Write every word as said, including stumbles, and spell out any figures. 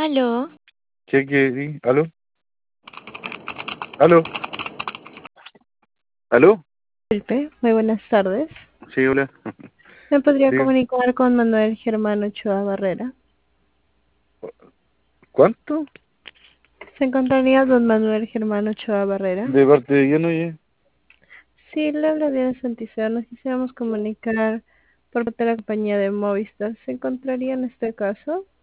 Aló, ¿Qué querí? ¿Aló? ¿Aló? ¿Aló? Disculpe, muy buenas tardes. Sí, hola. ¿Me podría Diga. comunicar con Manuel Germán Ochoa Barrera? ¿Cuánto? ¿Se encontraría don Manuel Germán Ochoa Barrera? ¿De parte de quién, oye? Sí, le habla Diana Santizar. Nos quisiéramos comunicar por parte de la compañía de Movistar. ¿Se encontraría en este caso?